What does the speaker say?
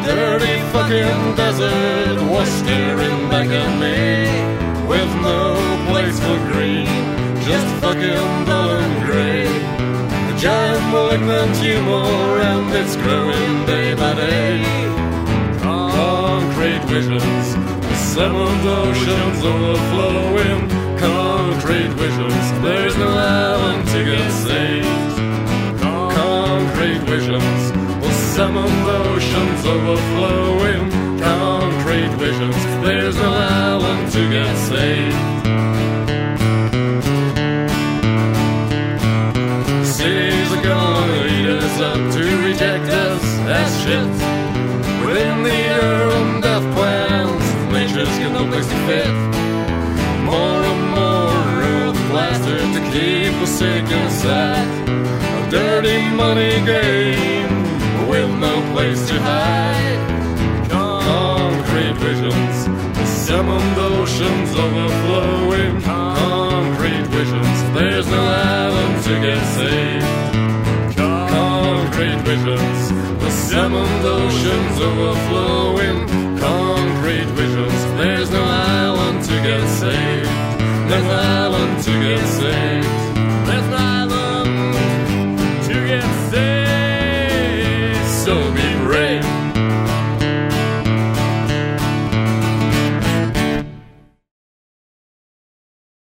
dirty fucking desert was staring back at me, with no place for green, just fucking dull and grey. A giant malignant tumor, and it's growing day by day. Concrete visions, seventh oceans overflowing. Concrete visions, there's no island to get saved. Concrete visions, seventh oceans overflowing. Concrete visions, there's no island to get saved. Cities are gonna eat us up to reject us as shit. Within the urban death plans, nature's got no place to fit. More and more earth plastered to keep us sick and sad. A dirty money game with no place to hide. Concrete visions, seventh oceans overflowing. Concrete visions, there's no island to get saved. Concrete visions, the seventh oceans overflowing. Concrete visions, there's no island to get saved. No island to get saved.